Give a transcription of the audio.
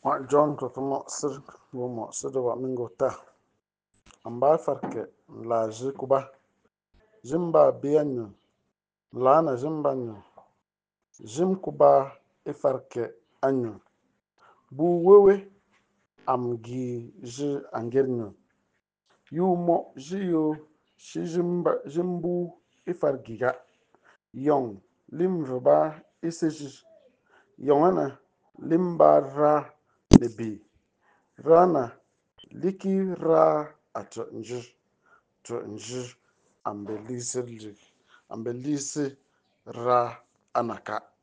Wa John to mo sir wa mingo ta. Amba farke la ji kuba. Jimba biyanyu. Lana jimba nyu. Jim kuba ifarke anyu. Bu wewe amgi ji angirnyu. Yu mo ji yo shi jimbu ifargiga. Yong limvba isiji. Yongana limba ra libi. Rana liki ra ato nji ambelisi ra anaka.